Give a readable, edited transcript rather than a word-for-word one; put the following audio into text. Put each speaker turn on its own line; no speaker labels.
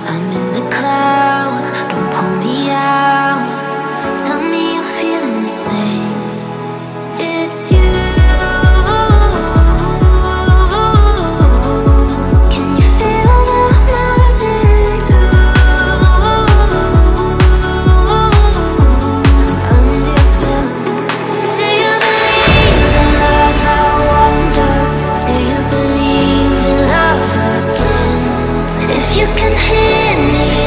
I'm in the clouds, don't pull me out. Tell me you're feeling the same. It's you. Can you feel the magic too? I'm under your spell. Do you believe in love? I wonder. Do you believe in love again? If you can hear me